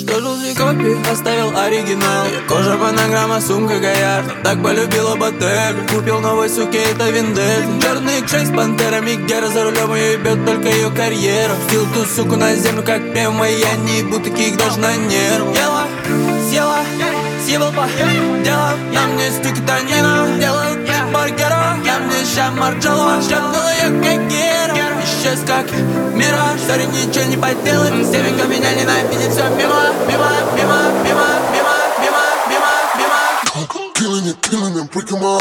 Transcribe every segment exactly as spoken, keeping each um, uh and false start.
уничтожил все копии, оставил оригинал. Кожа панограмма, сумка Гояр. Так полюбила Ботега. Купил новой суке, это Вендетта. Черный икс шесть с пантерами, Гера за рулем, ее ебет только ее карьера. Втил ту суку на землю, как пема, я не ебу таких даже на нерв. Ела, села, съебал по делам. На мне стики танина, делают бургера. На мне ща Марджелло, шепнула я как Гера. Исчез как мираж, сори, ничего не поделать. Севенька меня ненавидит, все мимо, мимо, мимо, мимо, мимо, мимо, мимо, мимо. Killing it, killing it, break 'em up.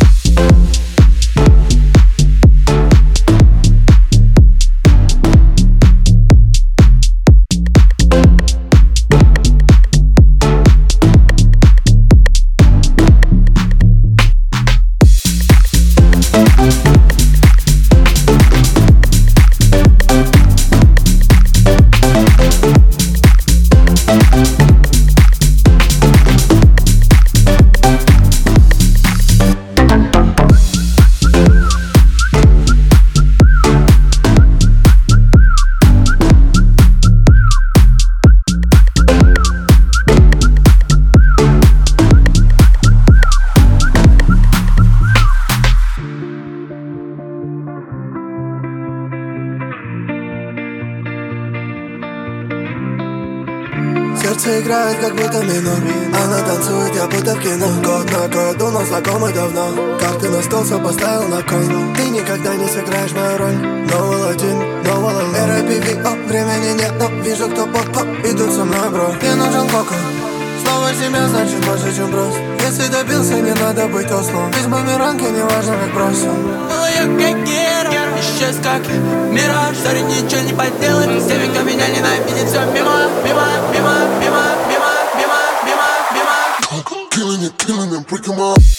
Сердце играет, как будто минор. Она танцует, я будто в кино. Год на год, но знакомы давно. Карты на стол, все поставил на кон. Ты никогда не сыграешь мою роль. No один, no all эр ай пи ви, о, времени нет, но вижу, кто поп-поп. Идут со мной, бро. Мне нужен коко. Слово семья значит больше, чем просто. Если добился, не надо быть ослом. Без бумеранги, не важно, как бросил. Была я как Гера, исчез как мираж. Сори, ничего не поделать. Севенька меня ненавидит, все мимо, мимо, мимо, мимо, мимо, мимо, мимо, мимо. Killing it, killing it, break 'em up.